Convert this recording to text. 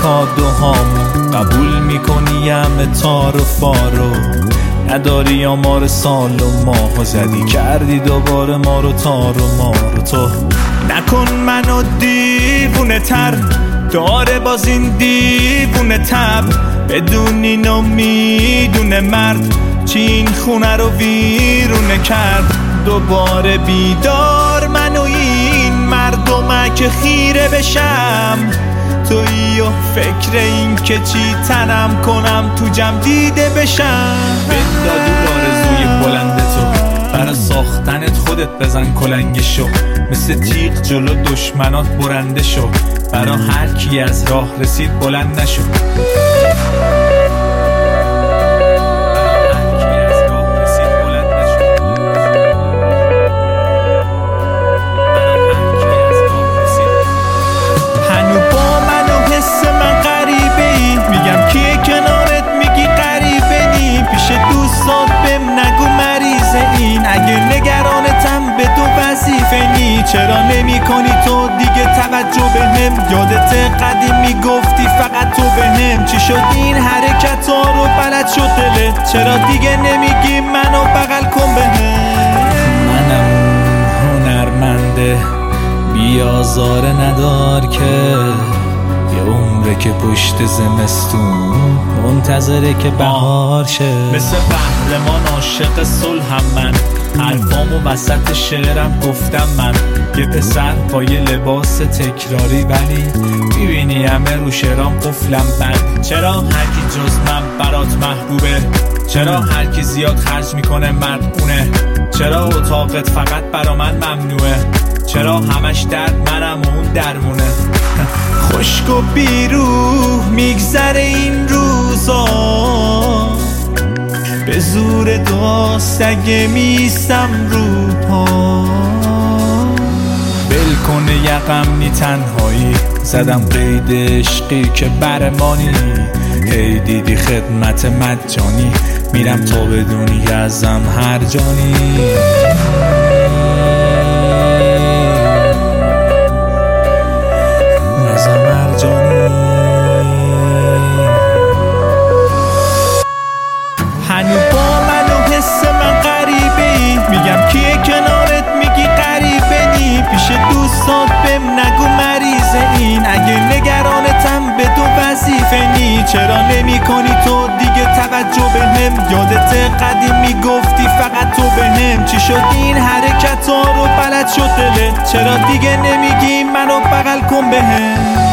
کادوهامو قبول میکنی همه تار و فارو، نداری آمار سال و ماهو، زدی کردی دوباره ما رو تار و مارو. تو نکن منو دیوونه تر، داره باز این دیوونه تب، بدون اینو میدونه مرد چی این خونه رو ویرونه کرد. دوباره بیدار منو این مردمه خیره بشم، تویی و فکر این که چی تنم کنم تو جمع دیده بشم. بندادو آرزوی بلند تو، برا ساختنت خودت بزن کلنگشو، مثل تیغ جلو دشمنات برنده شو، برا هر کی از راه رسید بلند نشو. چرا نمی کنی تو دیگه توجه به هم؟ یادت قدیم میگفتی فقط تو به هم، چی شد این حرکت ها رو بلد شد دلت؟ چرا دیگه نمیگی منو بغل کن به هم؟ منم هنرمنده بیازاره ندار که یه عمره که پشت زمستون منتظره که بهار شه. مثل قهرمان عاشق صلحم من، حرفامو وسط شعرم گفتم من، یه پسر با یه لباس تکراری ولی میبینی همه رو شعرام قفلم بند. چرا هرکی جز من برات محبوبه؟ چرا هرکی زیاد خرج میکنه مردونه؟ چرا اتاقت فقط برا من ممنوعه؟ چرا همش درد منم و اون درمونه؟ خشک و بیروح میگذره این روزا، به زور دعا سگه میستم رو پا. بل کنه یقم نی تنهایی، زدم قید عشقی که برمانی، هی دیدی خدمت مجانی، میرم تا بدونی ازم هر جانی. هنو با من و حس من غریبه ای، میگم کیه کنارت میگی غریبه نی، پیش دوستات بهم نگو مریضه این، اگه نگرانتم به تو وظیفه نی. چرا نمی کنی تو دیگه توجه به هم؟ یادت قدیم میگفتی فقط تو به هم، چی شد این حرکت ها رو بلد شد دلت؟ چرا دیگه نمیگی منو بغل کن به هم؟